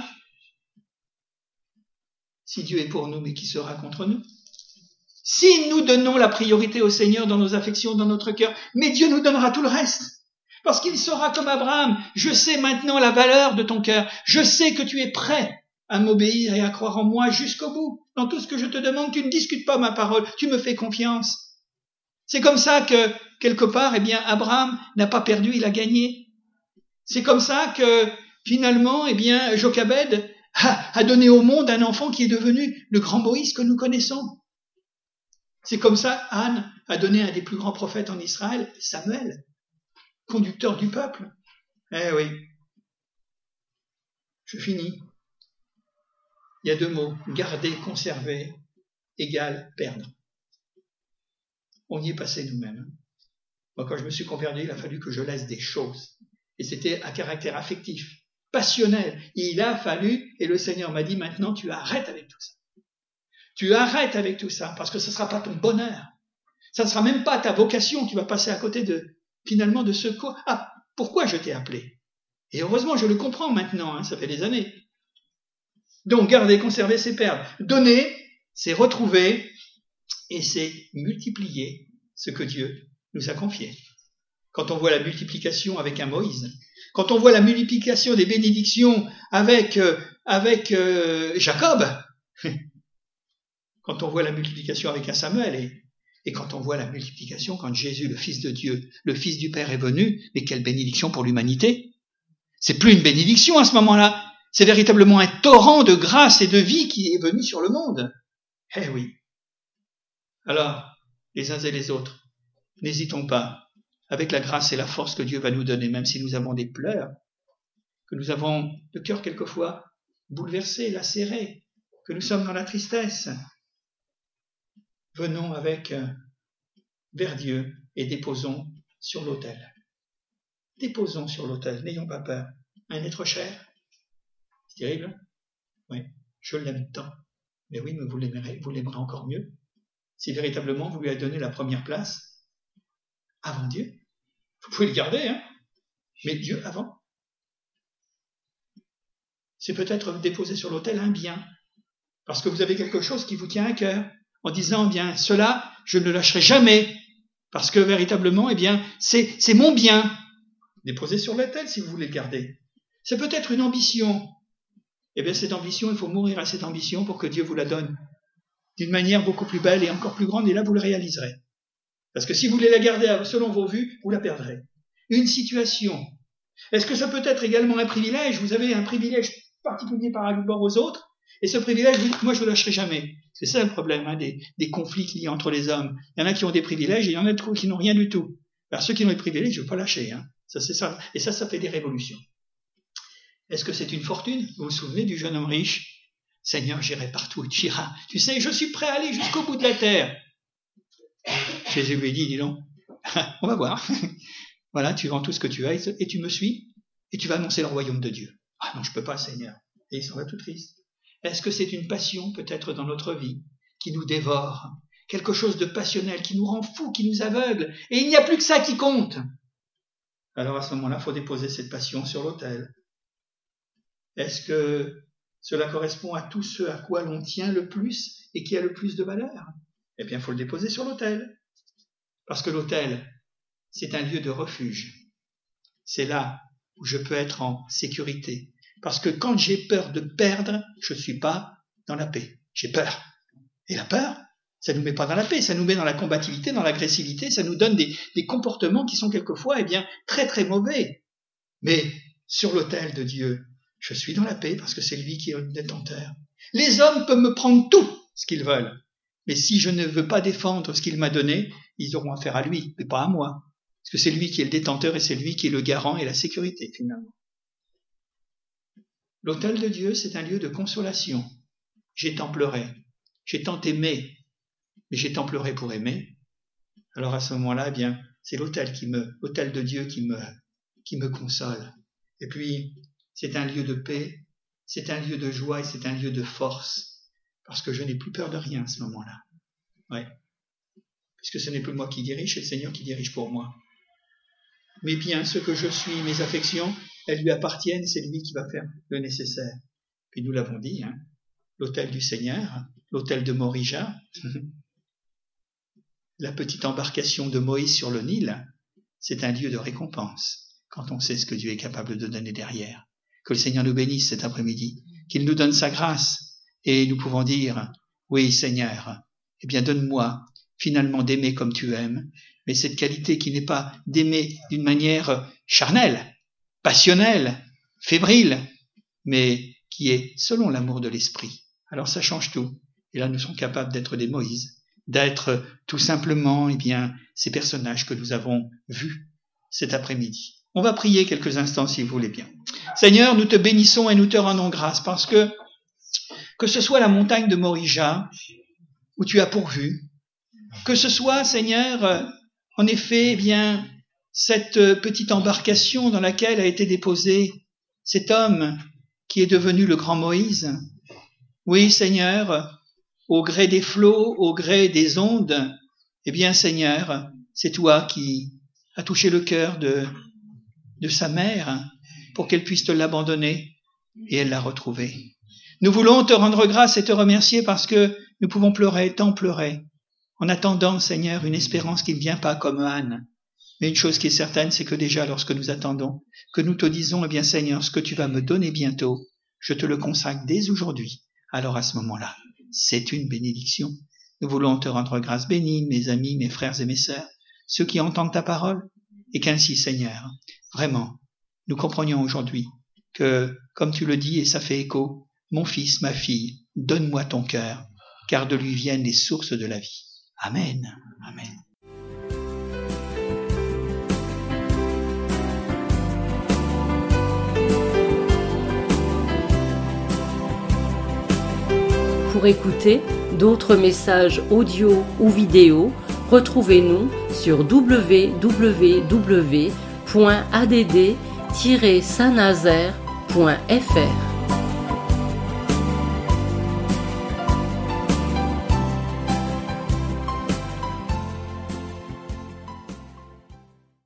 Si Dieu est pour nous, mais qui sera contre nous? Si nous donnons la priorité au Seigneur dans nos affections, dans notre cœur, mais Dieu nous donnera tout le reste. Parce qu'il sera comme Abraham. Je sais maintenant la valeur de ton cœur. Je sais que tu es prêt à m'obéir et à croire en moi jusqu'au bout. Dans tout ce que je te demande, tu ne discutes pas ma parole, tu me fais confiance. C'est comme ça que, quelque part, Abraham n'a pas perdu, il a gagné. C'est comme ça que, finalement, Jochebed a donné au monde un enfant qui est devenu le grand Moïse que nous connaissons. C'est comme ça, Anne a donné un des plus grands prophètes en Israël, Samuel, conducteur du peuple. Eh oui. Je finis. Il y a deux mots, garder, conserver, égale perdre. On y est passé nous-mêmes. Moi, quand je me suis converti, il a fallu que je laisse des choses. Et c'était à caractère affectif, passionnel. Il a fallu, et le Seigneur m'a dit, maintenant, tu arrêtes avec tout ça. Tu arrêtes avec tout ça, parce que ce ne sera pas ton bonheur. Ça ne sera même pas ta vocation. Tu vas passer à côté finalement de ce quoi. Ah, pourquoi je t'ai appelé? Et heureusement, je le comprends maintenant, ça fait des années. Donc, garder, conserver, c'est perdre. Donner, c'est retrouver, et c'est multiplier ce que Dieu nous a confié. Quand on voit la multiplication avec un Moïse, quand on voit la multiplication des bénédictions avec Jacob, quand on voit la multiplication avec un Samuel, et quand on voit la multiplication quand Jésus, le Fils de Dieu, le Fils du Père est venu, mais quelle bénédiction pour l'humanité! C'est plus une bénédiction à ce moment-là, c'est véritablement un torrent de grâce et de vie qui est venu sur le monde. Eh oui. Alors, les uns et les autres, n'hésitons pas, avec la grâce et la force que Dieu va nous donner, même si nous avons des pleurs, que nous avons le cœur quelquefois bouleversé, lacéré, que nous sommes dans la tristesse. Venons vers Dieu et déposons sur l'autel. Déposons sur l'autel, n'ayons pas peur. Un être cher, c'est terrible. Oui, je l'aime tant. Mais oui, mais vous l'aimerez encore mieux. si véritablement vous lui avez donné la première place avant Dieu. Vous pouvez le garder, hein, mais Dieu avant. C'est peut-être déposer sur l'autel un bien, parce que vous avez quelque chose qui vous tient à cœur, en disant, eh bien, cela, je ne le lâcherai jamais, parce que véritablement, eh bien, c'est mon bien. Déposez sur l'autel si vous voulez le garder. C'est peut-être une ambition. Eh bien, cette ambition, il faut mourir à cette ambition pour que Dieu vous la donne d'une manière beaucoup plus belle et encore plus grande, et là, vous le réaliserez. Parce que si vous voulez la garder selon vos vues, vous la perdrez. Une situation. Est-ce que ça peut être également un privilège? Vous avez un privilège particulier par rapport aux autres, et ce privilège, vous dites, moi, je ne le lâcherai jamais. C'est ça le problème, hein, des conflits qu'il y a entre les hommes. Il y en a qui ont des privilèges, et il y en a qui n'ont rien du tout. Alors, ceux qui ont des privilèges, je ne veux pas lâcher. Hein. Ça, c'est ça. Et ça fait des révolutions. Est-ce que c'est une fortune? Vous vous souvenez du jeune homme riche? Seigneur, j'irai partout, tu iras. Tu sais, je suis prêt à aller jusqu'au bout de la terre. Jésus lui dit, dis donc, on va voir. Voilà, tu vends tout ce que tu as et tu me suis et tu vas annoncer le royaume de Dieu. Ah non, je peux pas, Seigneur. Et il s'en va tout triste. Est-ce que c'est une passion peut-être dans notre vie qui nous dévore? Quelque chose de passionnel qui nous rend fous, qui nous aveugle. Et il n'y a plus que ça qui compte. Alors à ce moment-là, il faut déposer cette passion sur l'autel. Est-ce que cela correspond à tout ce à quoi l'on tient le plus et qui a le plus de valeur? Eh bien, il faut le déposer sur l'autel. Parce que l'autel, c'est un lieu de refuge. C'est là où je peux être en sécurité. Parce que quand j'ai peur de perdre, je ne suis pas dans la paix. J'ai peur. Et la peur, ça ne nous met pas dans la paix, ça nous met dans la combativité, dans l'agressivité, ça nous donne des comportements qui sont quelquefois, eh bien, très très mauvais. Mais sur l'autel de Dieu, je suis dans la paix parce que c'est lui qui est le détenteur. Les hommes peuvent me prendre tout ce qu'ils veulent. Mais si je ne veux pas défendre ce qu'il m'a donné, ils auront affaire à lui, mais pas à moi. Parce que c'est lui qui est le détenteur et c'est lui qui est le garant et la sécurité, finalement. L'autel de Dieu, c'est un lieu de consolation. J'ai tant pleuré, j'ai tant aimé, mais j'ai tant pleuré pour aimer. Alors à ce moment-là, eh bien, c'est l'autel de Dieu qui me console. Et puis, c'est un lieu de paix, c'est un lieu de joie et c'est un lieu de force. Parce que je n'ai plus peur de rien à ce moment-là. Ouais. Puisque ce n'est plus moi qui dirige, c'est le Seigneur qui dirige pour moi. Mais bien, ce que je suis, mes affections, elles lui appartiennent, c'est lui qui va faire le nécessaire. Puis nous l'avons dit, hein, l'autel du Seigneur, l'autel de Morija, la petite embarcation de Moïse sur le Nil, c'est un lieu de récompense, quand on sait ce que Dieu est capable de donner derrière. Que le Seigneur nous bénisse cet après-midi, qu'il nous donne sa grâce, et nous pouvons dire, oui Seigneur, eh bien donne-moi finalement d'aimer comme tu aimes, mais cette qualité qui n'est pas d'aimer d'une manière charnelle, passionnelle, fébrile, mais qui est selon l'amour de l'esprit. Alors ça change tout. Et là nous sommes capables d'être des Moïse, d'être tout simplement, eh bien, ces personnages que nous avons vus cet après-midi. On va prier quelques instants si vous voulez bien. Seigneur, nous te bénissons et nous te rendons grâce parce que ce soit la montagne de Morija, où tu as pourvu, que ce soit, Seigneur, en effet, eh bien, cette petite embarcation dans laquelle a été déposé cet homme qui est devenu le grand Moïse. Oui, Seigneur, au gré des flots, au gré des ondes, eh bien, Seigneur, c'est toi qui as touché le cœur de sa mère pour qu'elle puisse te l'abandonner et elle l'a retrouvé. Nous voulons te rendre grâce et te remercier parce que nous pouvons pleurer, tant pleurer, en attendant, Seigneur, une espérance qui ne vient pas comme Anne. Mais une chose qui est certaine, c'est que déjà, lorsque nous attendons, que nous te disons, eh bien, Seigneur, ce que tu vas me donner bientôt, je te le consacre dès aujourd'hui. Alors à ce moment-là, c'est une bénédiction. Nous voulons te rendre grâce. Bénis mes amis, mes frères et mes sœurs, ceux qui entendent ta parole, et qu'ainsi, Seigneur, vraiment, nous comprenions aujourd'hui que, comme tu le dis, et ça fait écho, mon fils, ma fille, donne-moi ton cœur, car de lui viennent les sources de la vie. Amen. Amen. Pour écouter d'autres messages audio ou vidéo, retrouvez-nous sur www.add-saint-nazaire.fr.